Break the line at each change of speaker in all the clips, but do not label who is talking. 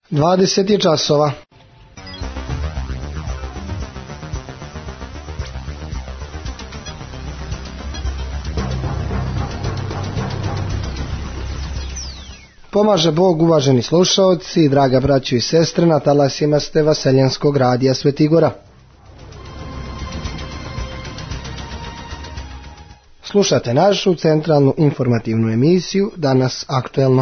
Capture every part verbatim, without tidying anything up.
dvadeset je časova. Pomaže Bog, uvaženi slušaoci, draga braćo i sestre, na talasima ste Vaseljenskog radija Svetigora. Slušate našu centralnu informativnu emisiju Danas aktuelno.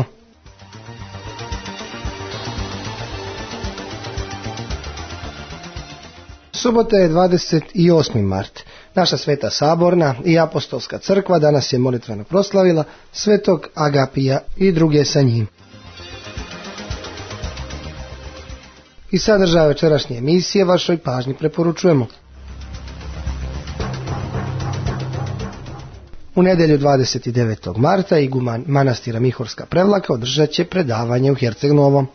Subota je dvadeset osmi mart. Naša Sveta Saborna i Apostolska crkva danas je molitveno proslavila Svetog Agapija i druge sa njim. I sadržaj večerašnje emisije vašoj pažnji preporučujemo. U nedjelju dvadeset devetog marta iguman manastira Mihorska Prevlaka održat će predavanje u Herceg Novom.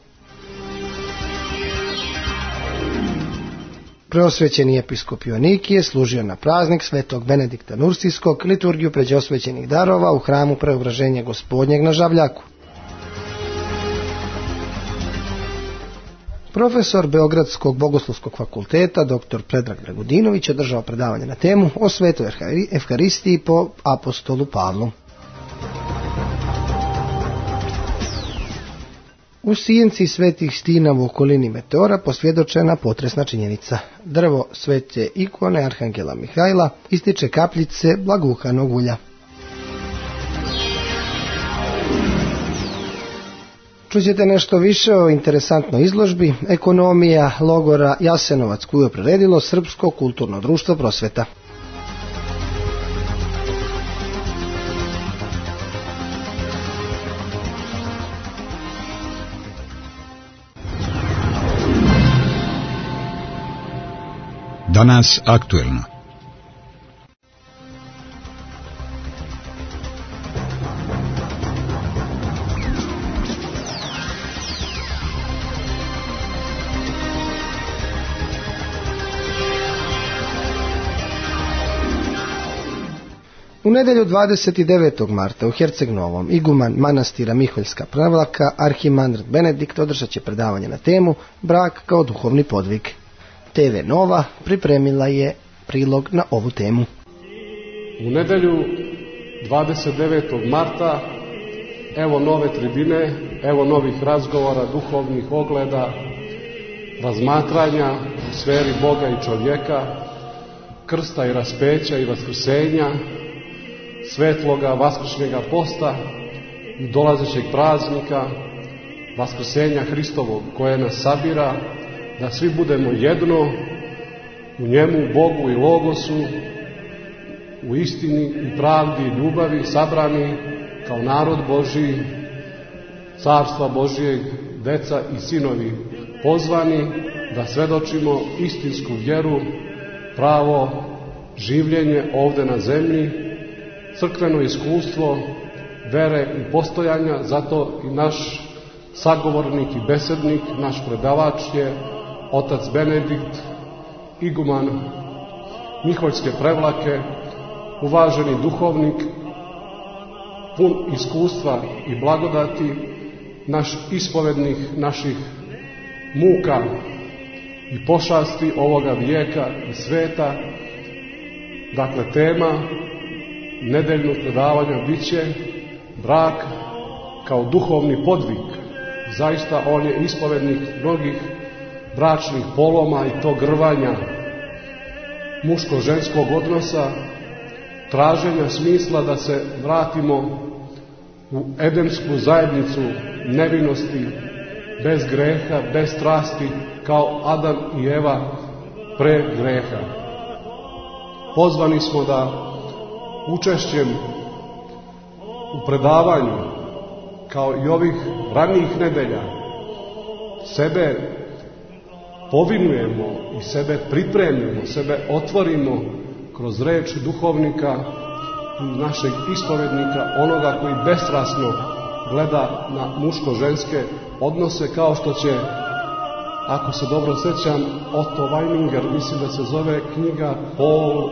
Preosvećeni episkop Joanikije služio na praznik Svetog Benedikta Nursijskog liturgiju pređeosvećenih darova u hramu Preobraženja Gospodnjeg na Žavljaku. Profesor Beogradskog bogoslovskog fakulteta dr. Predrag Dragudinović održao predavanje na temu o Svetoj Evharistiji po apostolu Pavlu. U Sijenci Svetih Stina u okolini Meteora posvjedočena potresna činjenica. Drvo svete ikone Arhangela Mihajla ističe kapljice blaguhanog ulja. Čućete nešto više o interesantnoj izložbi Ekonomija logora Jasenovac koju je priredilo Srpsko kulturno društvo Prosveta.
Danas aktuelno.
U nedjelju dvadeset devetog marta u Herceg Novom iguman manastira Mihorska Prevlaka arhimandrit Benedikt održat će predavanje na temu Brak kao duhovni podvig. te ve Nova pripremila je prilog na ovu temu.
U nedjelju dvadeset devetog marta evo nove tribine, evo novih razgovora, duhovnih ogleda, razmatranja u sferi Boga i čovjeka, krsta i raspeća i vaskrsenja, svetloga vaskršnjega posta i dolazećeg praznika, vaskrsenja Hristovog koje nas sabira, da svi budemo jedno u njemu, Bogu i Logosu, u istini i pravdi i ljubavi, sabrani kao narod Božji, carstva Božijeg, deca i sinovi, pozvani da svedočimo istinsku vjeru, pravo življenje ovdje na zemlji, crkveno iskustvo vere i postojanja. Zato i naš sagovornik i besednik, naš predavač je otac Benedikt, iguman Miholjske Prevlake, uvaženi duhovnik, pun iskustva i blagodati, naš ispovednik naših muka i pošasti ovoga vijeka i sveta. Dakle, tema nedeljnog predavanja bit će brak kao duhovni podvig. Zaista on je ispovednik mnogih bračnih poloma i to grvanja muško-ženskog odnosa, traženja smisla da se vratimo u edensku zajednicu nevinosti, bez greha, bez strasti, kao Adam i Eva pre greha. Pozvani smo da učešćem u predavanju, kao i ovih ranijih nedelja, sebe povinujemo i sebe pripremimo, sebe otvorimo kroz reč duhovnika i našeg ispovednika, onoga koji bestrasno gleda na muško-ženske odnose, kao što će, ako se dobro sjećam, Otto Weininger, mislim da se zove knjiga Pol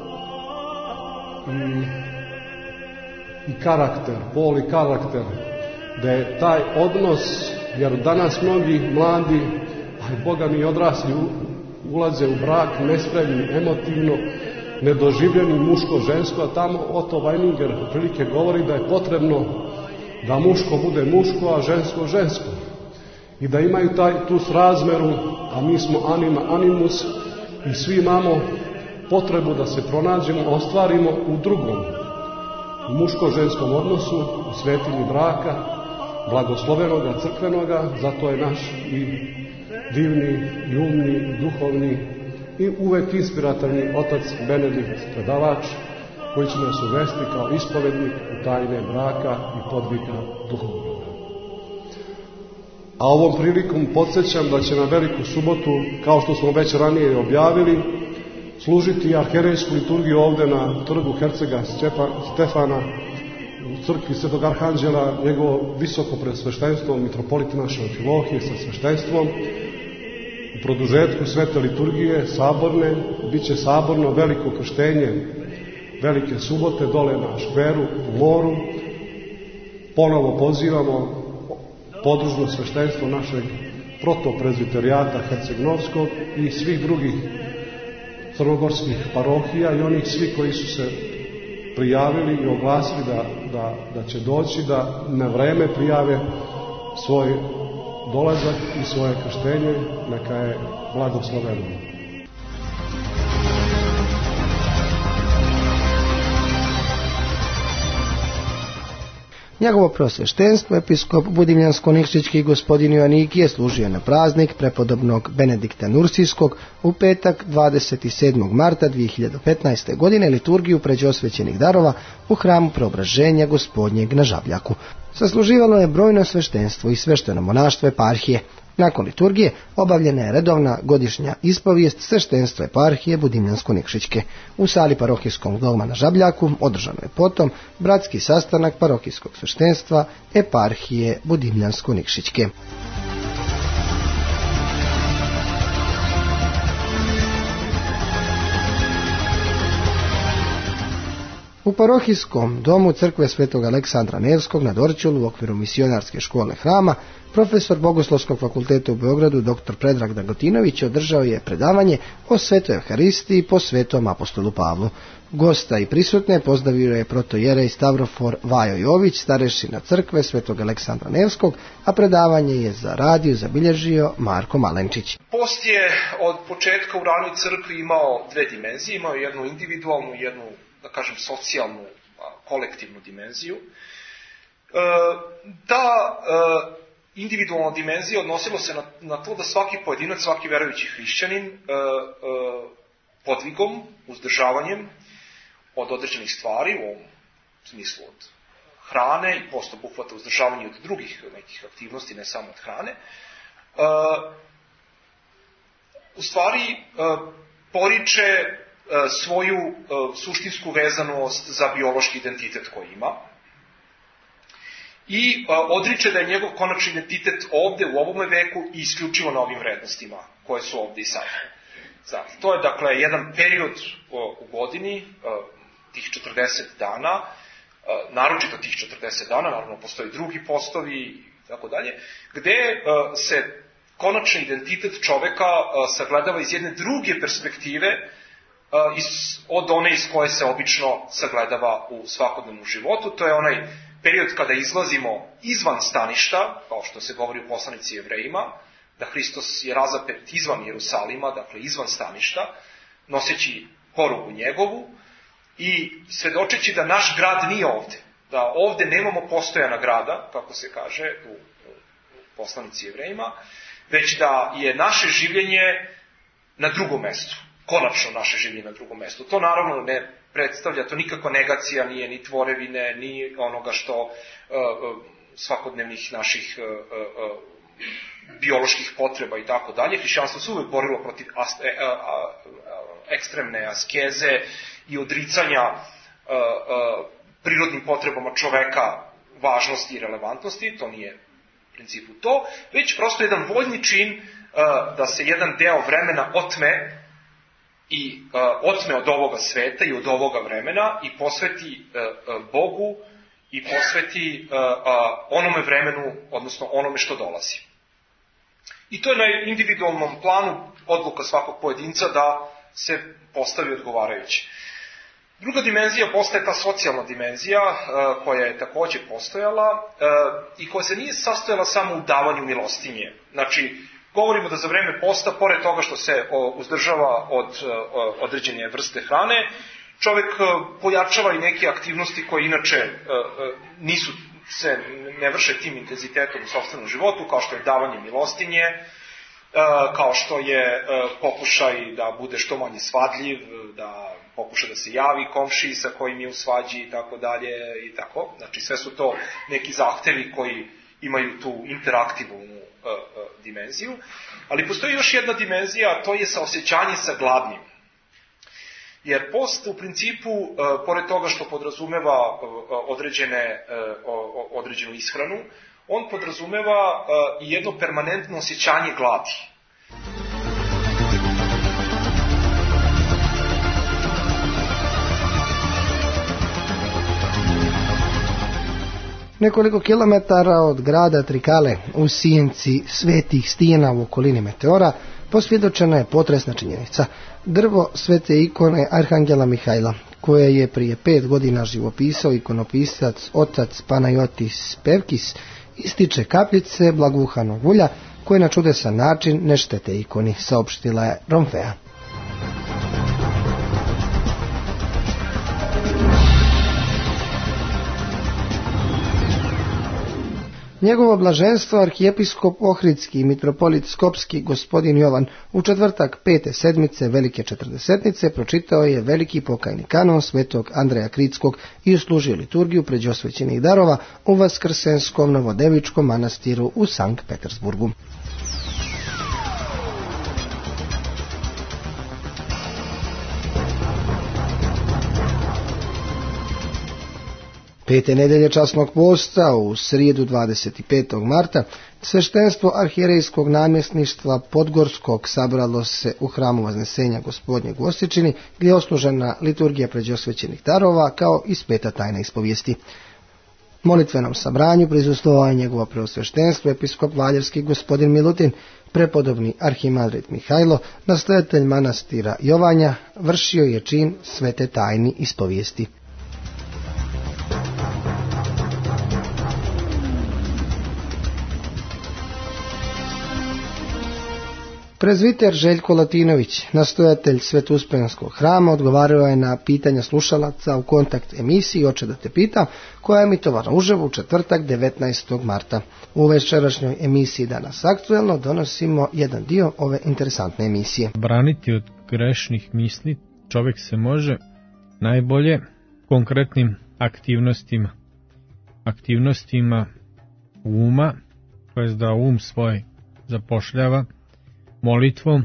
i, i karakter, Pol i karakter, da je taj odnos jer danas mnogi mladi, a i Boga mi odrasli, ulaze u brak nespremni, emotivno, nedoživljeni muško-žensko, a tamo Otto Weininger otprilike govori da je potrebno da muško bude muško, a žensko žensko. I da imaju taj, tu srazmeru, a mi smo anima animus i svi imamo potrebu da se pronađemo, ostvarimo u drugom, u muško-ženskom odnosu, u svetinji braka, blagoslovenoga, crkvenoga, zato je naš i divni, i umni, i duhovni, i uvek inspirativni otac Benedikt, predavač, koji će nas uvesti kao ispovednik u tajne braka i podvika duhovnog. A ovom prilikom podsjećam da će na Veliku subotu, kao što smo već ranije objavili, služiti arherejsku liturgiju ovde na trgu Hercega Stefana, u crkvi Svetog Arhanđela, njegovo visoko presveštenstvo, mitropolit naše Amfilohije sa sveštenstvom. U produžetku svete liturgije, saborne, bit će saborno veliko krštenje Velike subote dole na škveru u moru. Ponovo pozivamo podružno sveštenstvo našeg protoprezviterijata Herceg-Novskog i svih drugih crnogorskih parohija i onih svi koji su se prijavili i oglasili da, da, da će doći, da na vreme prijave svoj dolazak i svoje krštenje, neka je blagosloveno.
Njegovo prosveštenstvo, episkop Budimljansko-Nikšićki gospodin Joanikije, služio na praznik prepodobnog Benedikta Nursijskog u petak dvadeset sedmog marta dvije hiljade petnaeste. godine liturgiju pređosvećenih darova u hramu Preobraženja Gospodnjeg na Žabljaku. Sasluživalo je brojno sveštenstvo i svešteno monaštvo eparhije. Nakon liturgije obavljena je redovna godišnja ispovijest sveštenstva eparhije Budimljansko-Nikšićke. U sali parohijskog doma na Žabljaku održano je potom bratski sastanak parohijskog sveštenstva eparhije Budimljansko-Nikšićke. U parohijskom domu crkve Svetog Aleksandra Nevskog na Dorćolu u okviru misionarske škole hrama, profesor Bogoslovskog fakulteta u Beogradu dr. Predrag Dragotinović održao je predavanje o Svetoj Evharistiji po Svetom apostolu Pavlu. Gosta i prisutne pozdravio je protojerej Stavrofor Vajo Jović, starešina crkve Svetog Aleksandra Nevskog, a predavanje je za radio zabilježio Marko Malenčić.
Post je od početka u ranoj crkvi imao dve dimenzije, imao jednu individualnu, jednu, da kažem, socijalnu, kolektivnu dimenziju. Ta individualna dimenzija odnosila se na, na to da svaki pojedinac, svaki verujući hrišćanin podvigom, uzdržavanjem od određenih stvari, u ovom smislu od hrane i post obuhvata uzdržavanje od drugih nekih aktivnosti, ne samo od hrane, u stvari poriče svoju suštinsku vezanost za biološki identitet koji ima i odriče da je njegov konačni identitet ovde u ovome veku i isključivo na ovim vrednostima koje su ovde i sad. Znači, to je dakle jedan period u godini, tih četrdeset dana, naročito tih četrdeset dana, naravno postoji drugi postovi i tako dalje, gde se konačni identitet čoveka sagledava iz jedne druge perspektive od one iz koje se obično sagledava u svakodnevnom životu. To je onaj period kada izlazimo izvan staništa, kao što se govori u poslanici Jevrejima, da Hristos je razapet izvan Jerusalima, dakle izvan staništa, noseći porugu njegovu i svedočeći da naš grad nije ovde, da ovde nemamo postojana grada, kako se kaže u poslanici Jevrejima, već da je naše življenje na drugom mestu, konačno naše življenje na drugom mestu. To naravno ne predstavlja, to nikakva negacija nije ni tvorevine, ni onoga što uh, uh, svakodnevnih naših uh, uh, bioloških potreba i tako dalje. Hrišćanstvo se uvek borilo protiv as, e, a, a, ekstremne askeze i odricanja uh, uh, prirodnim potrebama čoveka, važnosti i relevantnosti. To nije u principu to, već prosto jedan voljni čin uh, da se jedan deo vremena otme i uh, otme od ovoga sveta i od ovoga vremena i posveti uh, uh, Bogu i posveti uh, uh, onome vremenu, odnosno onome što dolazi. I to je na individualnom planu odluka svakog pojedinca da se postavi odgovarajuće. Druga dimenzija postaje ta socijalna dimenzija uh, koja je takođe postojala uh, i koja se nije sastojala samo u davanju milostinje. Znači, govorimo da za vreme posta, pored toga što se uh, uzdržava od uh, određene vrste hrane, čovek uh, pojačava i neke aktivnosti koje inače uh, uh, nisu, se ne vrše tim intenzitetom u sopstvenom životu, kao što je davanje milostinje, uh, kao što je uh, pokušaj da bude što manje svadljiv, da pokuša da se javi komšiji sa kojim je u svađi i tako dalje i tako. Znači sve su to neki zahtevi koji imaju tu interaktivnu uh, uh, dimenziju. Ali postoji još jedna dimenzija, a to je saosećanje sa gladnim. Jer post u principu, uh, pored toga što podrazumeva uh, određene, uh, određenu ishranu, on podrazumeva uh, i jedno permanentno osjećanje gladi.
Nekoliko kilometara od grada Trikale u sijenci svetih stijena u okolini Meteora posvjedočena je potresna činjenica. Drvo svete ikone Arhangela Mihajla, koje je prije pet godina živopisao ikonopisac otac Panajotis Pevkis, ističe kapljice blaguhanog ulja koje na čudesan način ne štete ikoni, saopštila je Romfea. Njegovo blaženstvo arhijepiskop Ohridski i mitropolit Skopski gospodin Jovan u četvrtak pete sedmice Velike četrdesetnice pročitao je veliki pokajni kanon svetog Andreja Kritskog i uslužio liturgiju pređosvećenih darova u Vaskrsenskom novodevičkom manastiru u Sankt Petersburgu. Pete nedelje časnog posta u srijedu dvadeset petog marta sveštenstvo arhijerejskog namjesništva Podgorskog sabralo se u hramu Vaznesenja Gospodnjeg u Osječini, gdje je oslužena liturgija pređosvećenih darova kao i sveta tajna ispovijesti. Molitvenom sabranju prisustvovao je njegovo preosveštenstvo episkop Valjevski gospodin Milutin, prepodobni arhimandrit Mihajlo, nastojatelj manastira Jovanja, vršio je čin svete tajni ispovijesti. Prezviter Željko Latinović, nastojatelj Svetuspenskog hrama, odgovarao je na pitanja slušalaca u kontakt emisiji Oče da te pitam, koja je emitovana uživo u četvrtak devetnaestog marta. U večerašnjoj emisiji Danas aktuelno donosimo jedan dio ove interesantne emisije.
Braniti od grešnih misli čovjek se može najbolje konkretnim aktivnostima. Aktivnostima uma, to jest da um svoj zapošljava, molitvom,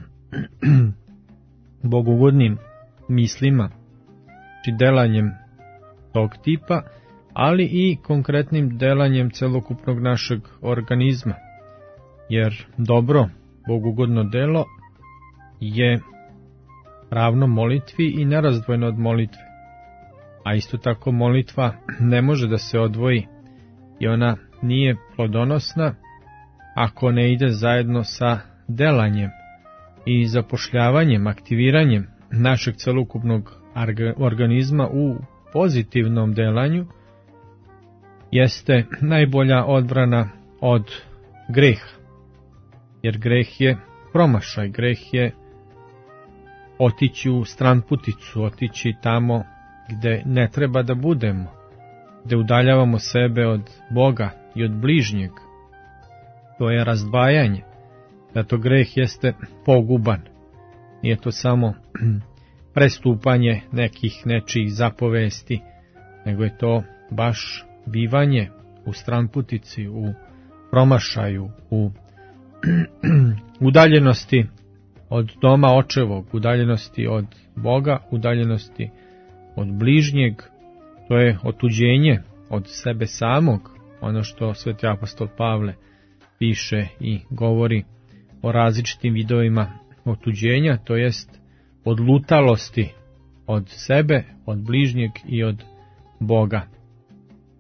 bogugodnim mislima, či delanjem tog tipa, ali i konkretnim delanjem celokupnog našeg organizma, jer dobro, bogugodno delo je ravno molitvi i nerazdvojno od molitve, a isto tako molitva ne može da se odvoji i ona nije plodonosna ako ne ide zajedno sa delanjem i zapošljavanjem, aktiviranjem našeg celokupnog organizma u pozitivnom delanju, jeste najbolja odbrana od greha. Jer greh je promašaj, greh je otići u stranputicu, otići tamo gde ne treba da budemo, gde udaljavamo sebe od Boga i od bližnjeg. To je razdvajanje. Zato greh jeste poguban. Nije to samo prestupanje nekih nečijih zapovesti, nego je to baš bivanje u stranputici, u promašaju, u udaljenosti od doma očevog, udaljenosti od Boga, udaljenosti od bližnjeg. To je otuđenje od sebe samog, ono što sveti apostol Pavle piše i govori o različitim vidovima otuđenja, to jest odlutalosti od sebe, od bližnjeg i od Boga.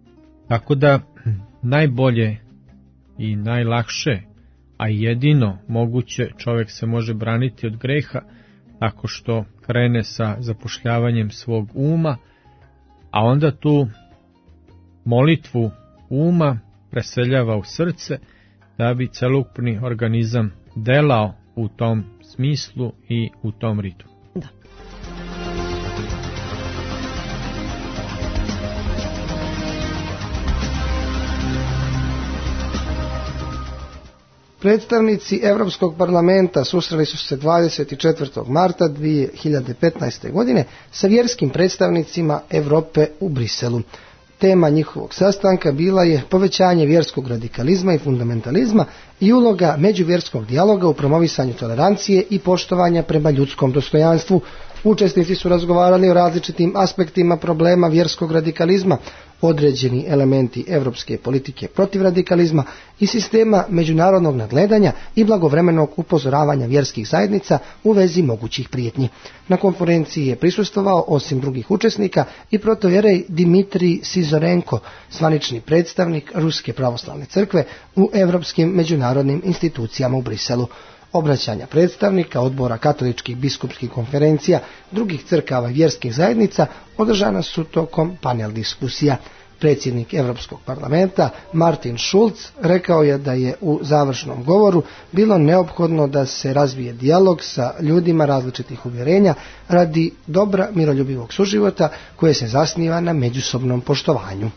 Tako da najbolje i najlakše, a jedino moguće, čovjek se može braniti od greha tako što krene sa zapošljavanjem svog uma, a onda tu molitvu uma preseljava u srce da bi celokupni organizam delao u tom smislu i u tom ritmu.
Da.
Predstavnici Europskog parlamenta susreli su se dvadeset četvrtog marta dvije hiljade petnaeste. godine sa vjerskim predstavnicima Europe u Briselu. Tema njihovog sastanka bila je povećanje vjerskog radikalizma i fundamentalizma i uloga međuvjerskog dijaloga u promovisanju tolerancije i poštovanja prema ljudskom dostojanstvu. Učesnici su razgovarali o različitim aspektima problema vjerskog radikalizma, određeni elementi europske politike protiv radikalizma i sistema međunarodnog nadgledanja i blagovremenog upozoravanja vjerskih zajednica u vezi mogućih prijetnji. Na konferenciji je prisustvovao, osim drugih učesnika, i protojerej Dimitrij Sizorenko, zvanični predstavnik Ruske pravoslavne crkve u europskim međunarodnim institucijama u Briselu. Obraćanja predstavnika odbora katoličkih biskupskih konferencija, drugih crkava i vjerskih zajednica održana su tokom panel diskusija. Predsjednik Europskog parlamenta Martin Schulz rekao je da je u završnom govoru bilo neophodno da se razvije dijalog sa ljudima različitih uvjerenja radi dobra miroljubivog suživota koje se zasniva na međusobnom poštovanju.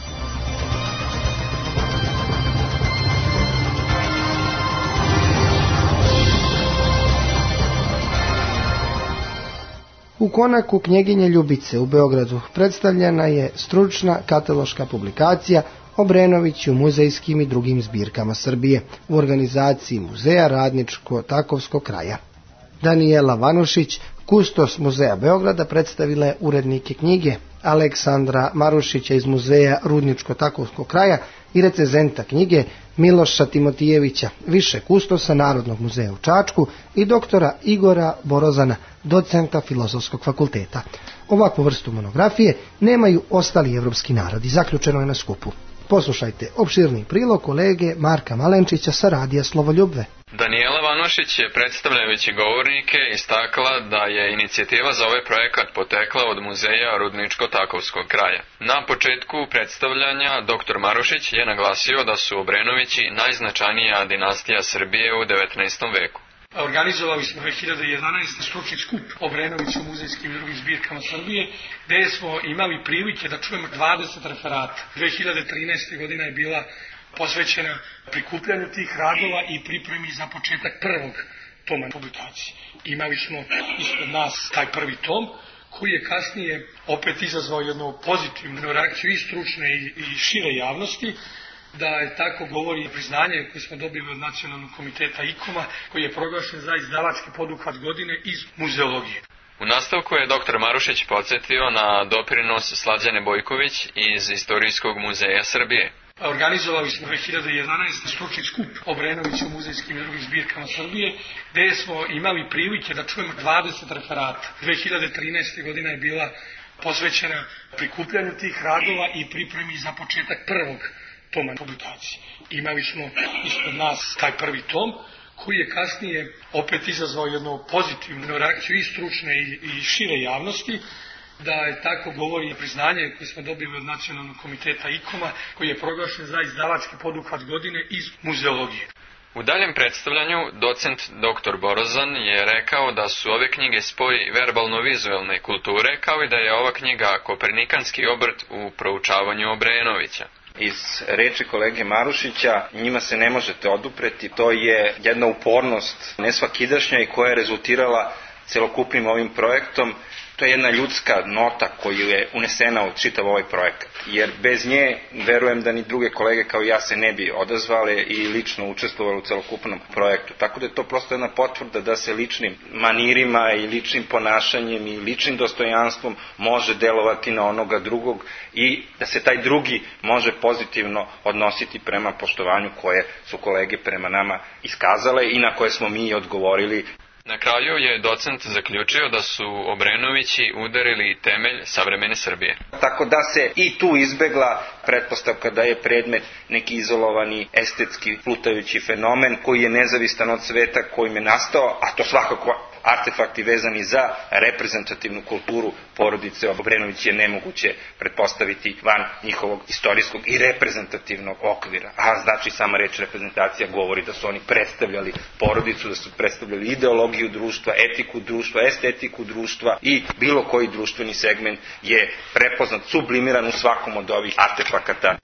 U konaku knjeginje Ljubice u Beogradu predstavljena je stručna kataloška publikacija Obrenović u muzejskim i drugim zbirkama Srbije u organizaciji Muzeja Radničko-Takovskog kraja. Danijela Vanušić, kustos Muzeja Beograda, predstavila je urednike knjige, Aleksandra Marušića iz Muzeja Rudničko-Takovskog kraja i recenzenta knjige Miloša Timotijevića, više kustosa Narodnog muzeja u Čačku, i doktora Igora Borozana, docenta Filozofskog fakulteta. Ovakvu vrstu monografije nemaju ostali evropski narodi, zaključeno je na skupu. Poslušajte opširni prilog kolege Marka Malenčića sa radija Slovoljubve.
Danijela Vanušić je, predstavljajući govornike, istakla da je inicijativa za ovaj projekat potekla od Muzeja Rudničko-Takovskog kraja. Na početku predstavljanja doktor Marušić je naglasio da su Obrenovići najznačajnija dinastija Srbije u devetnaestom veku.
Organizovali smo dve hiljade jedanaeste. stručni skup Obrenović u muzejskim i drugim zbirkama Srbije, gdje smo imali prilike da čujemo dvadeset referata. dve hiljade trinaeste. godina je bila posvećena prikupljanju tih radova i pripremi za početak prvog toma publikacije. Imali smo ispred nas taj prvi tom, koji je kasnije opet izazvao jednu pozitivnu reakciju i stručne i, i šire javnosti, da je tako govori priznanje koje smo dobili od Nacionalnog komiteta I K O M-a, koji je proglašen za izdavački poduhvat godine iz muzeologije.
U nastavku je doktor Marušić podsjetio na doprinos Slađane Bojković iz Istorijskog muzeja Srbije.
Organizovali smo dve hiljade jedanaeste. stručni skup Obrenović u muzejskim i drugim zbirkama Srbije, gdje smo imali prilike da čujemo dvadeset referata. dve hiljade trinaeste. godina je bila posvećena prikupljanju tih radova i pripremi za početak prvog toma publikacije. Imali smo ispred nas taj prvi tom, koji je kasnije opet izazvao jednu pozitivnu reakciju i stručne i, i šire javnosti, da je tako govori priznanje koje smo dobili od Nacionalnog komiteta I K O M-a, koji je proglašen za izdavački poduhvat godine iz muzeologije.
U daljem predstavljanju docent doktor Borozan je rekao da su ove knjige spoj verbalno-vizualne kulture, kao i da je ova knjiga kopernikanski obrt u proučavanju Obrenovića.
Iz reči kolege Marušića, njima se ne možete odupreti, to je jedna upornost nesvakidašnja i koja je rezultirala celokupnim ovim projektom. To je jedna ljudska nota koju je unesena u čitav ovaj projekat, jer bez nje verujem da ni druge kolege kao ja se ne bi odazvale i lično učestvovali u celokupnom projektu. Tako da je to prosto jedna potvrda da se ličnim manirima i ličnim ponašanjem i ličnim dostojanstvom može delovati na onoga drugog i da se taj drugi može pozitivno odnositi prema poštovanju koje su kolege prema nama iskazale i na koje smo mi odgovorili.
Na kraju je docent zaključio da su Obrenovići udarili temelj savremene Srbije.
Tako da se i tu izbegla pretpostavka da je predmet neki izolovani estetski plutajući fenomen koji je nezavistan od sveta kojim je nastao, a to svakako artefakti vezani za reprezentativnu kulturu porodice Obrenović je nemoguće pretpostaviti van njihovog istorijskog i reprezentativnog okvira. A znači sama reč reprezentacija govori da su oni predstavljali porodicu, da su predstavljali ideologiju društva, etiku društva, estetiku društva i bilo koji društveni segment je prepoznat, sublimiran u svakom od ovih artefakata.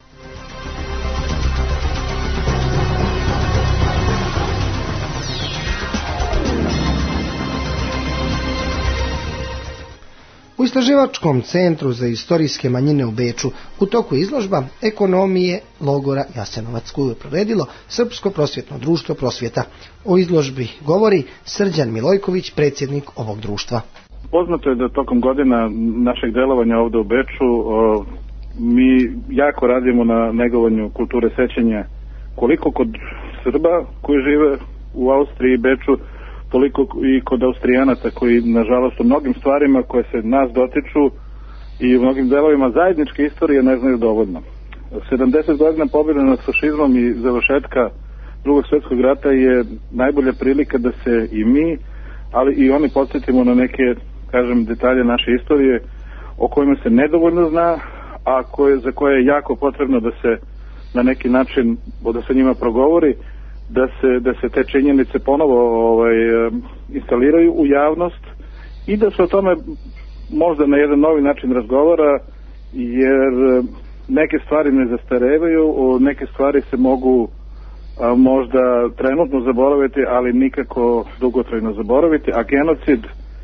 U Istraživačkom centru za istorijske manjine u Beču u toku izložba Ekonomije logora Jasenovac koju je provedilo Srpsko prosvjetno društvo Prosvjeta. O izložbi govori Srđan Milojković, predsjednik ovog društva.
Poznato je da tokom godina našeg delovanja ovdje u Beču o, mi jako radimo na negovanju kulture sećanja, koliko kod Srba koji žive u Austriji i Beču, toliko i kod Austrijanaca koji nažalost u mnogim stvarima koje se nas dotiču i u mnogim delovima zajedničke istorije ne znaju dovoljno. sedamdeset godina pobjede nad fašizmom i završetka Drugog svjetskog rata je najbolja prilika da se i mi, ali i oni podsjetimo na neke, kažem, detalje naše istorije o kojima se nedovoljno zna, a koje, za koje je jako potrebno da se na neki način, da se njima progovori, da se, da se te činjenice ponovo ovaj, instaliraju u javnost i da se o tome možda na jedan novi način razgovara, jer neke stvari ne zastarevaju, neke stvari se mogu a, možda trenutno zaboraviti, ali nikako dugotrajno zaboraviti, a genocid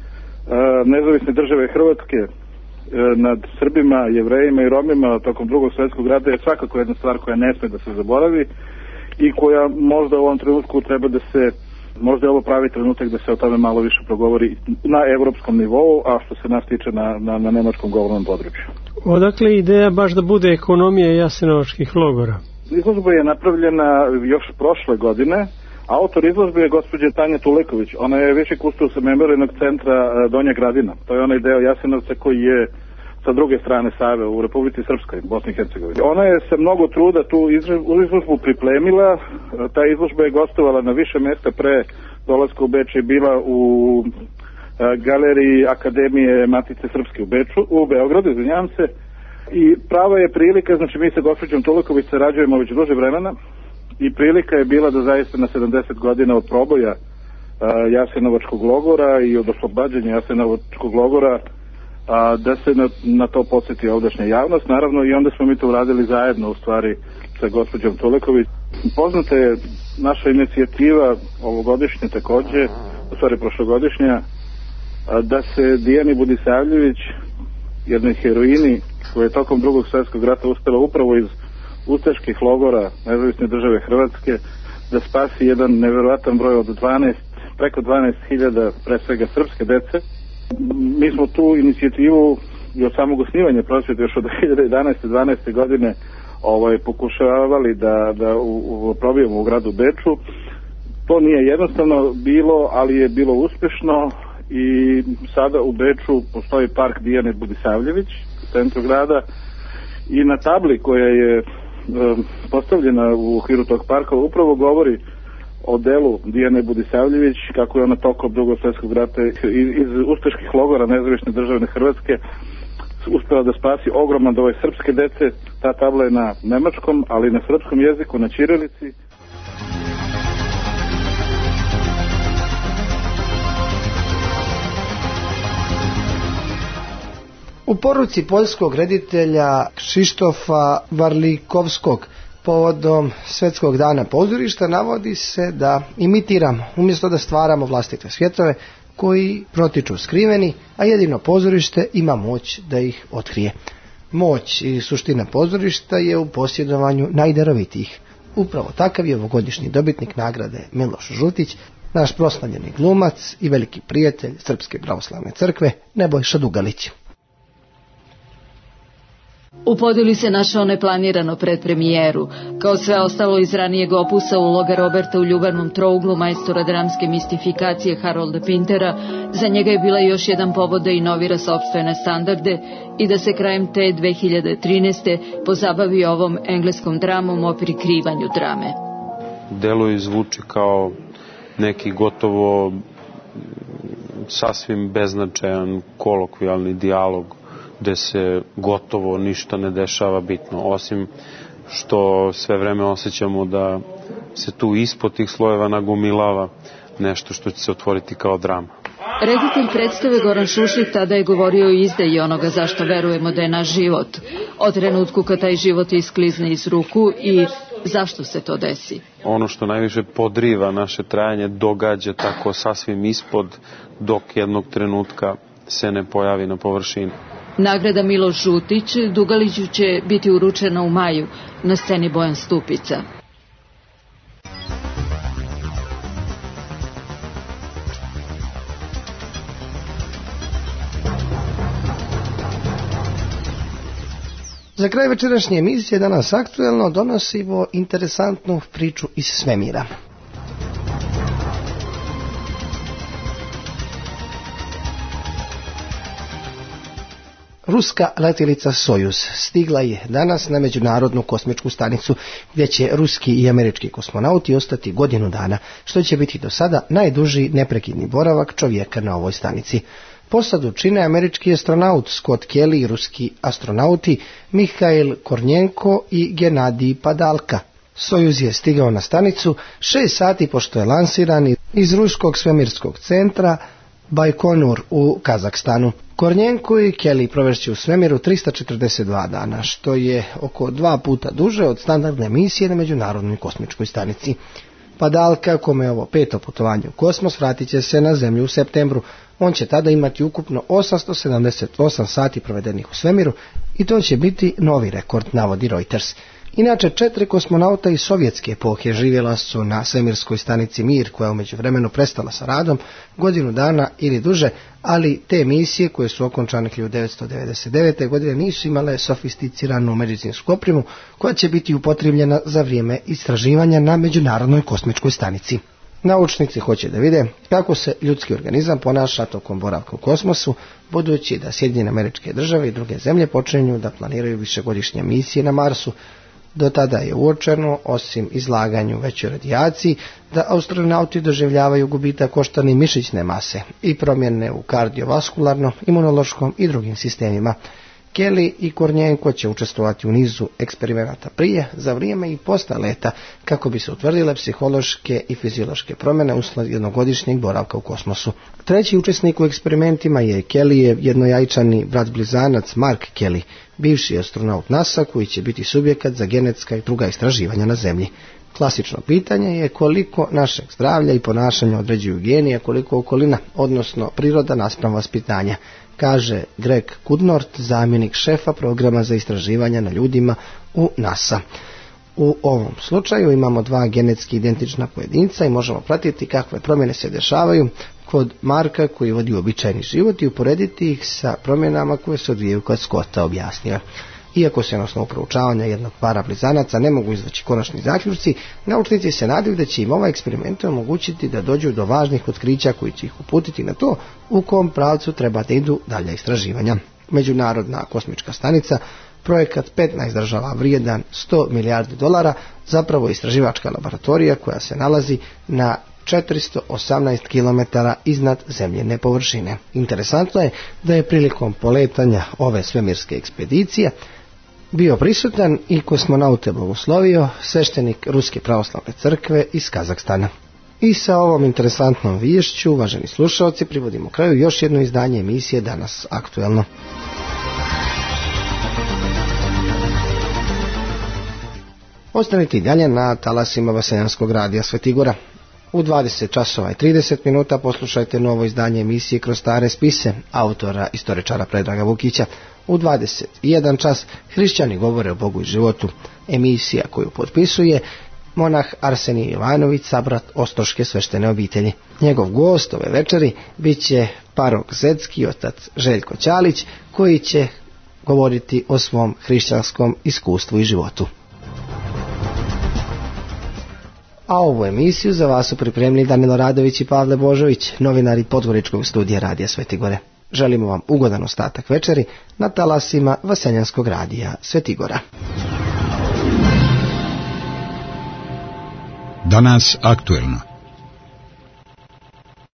a, nezavisne države Hrvatske a, nad Srbima, Jevrejima i Romima tokom Drugog svjetskog rata je svakako jedna stvar koja ne sme da se zaboravi i koja možda u ovom trenutku treba da se, možda je ovo pravi trenutak da se o tome malo više progovori na evropskom nivou, a što se nas tiče na, na, na nemačkom govornom području.
Odakle ideja baš da bude ekonomija jasenovačkih logora?
Izložba je napravljena još prošle godine. Autor izložbe je gospođa Tanja Tuleković. Ona je viši kustos memorijalnog centra Donja Gradina. To je onaj deo Jasenovca koji je sa druge strane Save u Republici Srpskoj, Bosni i Hercegovini. Ona je sa mnogo truda tu izložbu pripremila. Ta izložba je gostovala na više mjesta pre dolaska u Beč, je bila u galeriji Akademije Matice Srpske u Beču, u Beogradu, izvinjavam se. I prava je prilika, znači mi sa gospođom Tuleković sarađujemo već duže vremena i prilika je bila da zaista na sedamdeset godina od proboja Jasenovačkog logora i od oslobađanja Jasenovačkog logora a, da se na, na to podsjeti ovdašnja javnost, naravno, i onda smo mi to uradili zajedno u stvari sa gospođom Tuleković. Poznata je naša inicijativa ovogodišnja takođe, u stvari prošlogodišnja, a, da se Dijani Budisavljević, jednoj heroini koja je tokom Drugog svjetskog rata uspela upravo iz ustaških logora nezavisne države Hrvatske da spasi jedan neverovatan broj od dvanaest, preko dvanaest hiljada pre svega srpske dece. Mi smo tu inicijativu i od samog osnivanja Prosvjete još od dve hiljade jedanaeste dvanaeste godine ovaj, pokušavali da, da u, u, probijemo u gradu Beču. To nije jednostavno bilo, ali je bilo uspješno i sada u Beču postoji park Dijane Budisavljević u centru grada i na tabli koja je um, postavljena u okviru tog parka upravo govori o delu Dijane Budisavljević, kako je ona tokom Drugog svjetskog rata iz, iz ustaških logora nezavisne državne Hrvatske uspela da spasi ogroman broj srpske dece. Ta tabla je na nemačkom, ali na srpskom jeziku, na ćirilici.
U poruci poljskog reditelja Krzysztofa Warlikowskog povodom Svjetskog dana pozorišta navodi se da imitiramo, umjesto da stvaramo vlastite svjetove koji protiču skriveni, a jedino pozorište ima moć da ih otkrije. Moć i suština pozorišta je u posjedovanju najdarovitijih. Upravo takav je ovogodišnji dobitnik nagrade Miloš Žutić, naš proslavljeni glumac i veliki prijatelj Srpske pravoslavne crkve Nebojša Dugalić.
U podeli se našao neplanirano pred premijeru. Kao sve ostalo iz ranijeg opusa, uloga Roberta u Ljubanom trouglu majstora dramske mistifikacije Harolda Pintera za njega je bila još jedan povod da inovira sopstvene standarde i da se krajem te dve hiljade trinaeste. pozabavi ovom engleskom dramom o prikrivanju drame.
Delo i zvuči kao neki gotovo sasvim beznačajan kolokvijalni dijalog gde se gotovo ništa ne dešava bitno, osim što sve vreme osjećamo da se tu ispod tih slojeva nagomilava nešto što će se otvoriti kao drama.
Reditelj predstave Goran Šušlik tada je govorio o izdaji onoga zašto verujemo da je naš život, o trenutku kad taj život isklizne iz ruku i zašto se to desi.
Ono što najviše podriva naše trajanje događa tako sasvim ispod, dok jednog trenutka se ne pojavi na površini.
Nagrada Miloš Žutić Dugaliću će biti uručena u maju na sceni Bojan Stupica.
Za kraj večerašnje emisije Danas aktuelno donosimo interesantnu priču iz svemira. Ruska letjelica Sojuz stigla je danas na Međunarodnu kosmičku stanicu, gdje će ruski i američki kosmonauti ostati godinu dana, što će biti do sada najduži neprekidni boravak čovjeka na ovoj stanici. Posadu čine američki astronaut Scott Kelly i ruski astronauti Mihail Kornjenko i Genadij Padalka. Sojuz je stigao na stanicu šest sati pošto je lansiran iz ruskog svemirskog centra Bajkonur u Kazahstanu. Kornjenko i Kelly provešće u svemiru trista četrdeset dva dana, što je oko dva puta duže od standardne misije na Međunarodnoj kosmičkoj stanici. Padalka, kome je ovo peto putovanje u kosmos, vratit će se na Zemlju u septembru. On će tada imati ukupno osamsto sedamdeset osam sati provedenih u svemiru i to će biti novi rekord, navodi Reuters. Inače, četiri kosmonauta iz sovjetske epohe živjela su na svemirskoj stanici Mir, koja je u međuvremenu prestala sa radom godinu dana ili duže, ali te misije koje su okončane hiljadu devetsto devedeset devete. godine nisu imale sofisticiranu medicinsku opremu koja će biti upotrebljena za vrijeme istraživanja na Međunarodnoj kosmičkoj stanici. Naučnici hoće da vide kako se ljudski organizam ponaša tokom boravka u kosmosu, budući da Sjedinjene Američke Države i druge zemlje počinju da planiraju višegodišnje misije na Marsu. Do tada je uočeno, osim izlaganju većoj radijaciji, da astronauti doživljavaju gubitak koštane mišićne mase i promjene u kardiovaskularnom, imunološkom i drugim sistemima. Kelly i Kornjenko će učestvovati u nizu eksperimenata prije, za vrijeme i posle leta, kako bi se utvrdile psihološke i fiziološke promjene usled jednogodišnjeg boravka u kosmosu. Treći učesnik u eksperimentima je Kelly, je jednojajčani brat blizanac Mark Kelly, bivši astronaut NASA koji će biti subjekat za genetska i druga istraživanja na Zemlji. Klasično pitanje je koliko našeg zdravlja i ponašanja određuju geni, a koliko okolina, odnosno priroda naspram vaspitanja, kaže Greg Kudnort, zamjenik šefa programa za istraživanja na ljudima u NASA. U ovom slučaju imamo dva genetski identična pojedinca i možemo pratiti kakve promjene se dešavaju kod Marka koji vodi uobičajeni život i uporediti ih sa promjenama koje se odvijaju kod Scotta, objasnio. Iako se na osnovu proučavanja jednog para blizanaca ne mogu izvući konačni zaključci, naučnici se nadaju da će im ovaj eksperiment omogućiti da dođu do važnih otkrića koji će ih uputiti na to u kom pravcu treba da idu dalja istraživanja. Međunarodna kosmička stanica, projekat petnaest država vrijedan sto milijardi dolara, zapravo istraživačka laboratorija koja se nalazi na četiristo osamnaest kilometara iznad zemljine površine. Interesantno je da je prilikom poletanja ove svemirske ekspedicije bio prisutan i kosmonaute blagoslovio sveštenik Ruske pravoslavne crkve iz Kazahstana. I sa ovom interesantnom viješću, uvaženi slušalci, privodimo kraju još jedno izdanje emisije Danas aktuelno. Ostanite i dalje na talasima Vaseljanskog radija Svetigora. U dvadeset časova i trideset minuta poslušajte novo izdanje emisije Kroz stare spise autora istoričara Predraga Vukića. U dvadeset jedan čas Hrišćani govore o Bogu i životu, emisija koju potpisuje monah Arsenij Ivanović, sabrat Ostroške sveštene obitelji. Njegov gost ove večeri bit će parok Zedski, otac Željko Ćalić, koji će govoriti o svom hrišćanskom iskustvu i životu. A ovu emisiju za vas su pripremili Danilo Radović i Pavle Božović, novinari Podgoričkog studija Radija Svetigore. Želimo vam ugodan ostatak večeri na talasima Vaseljanskog radija Svetigora.
Danas aktuelno.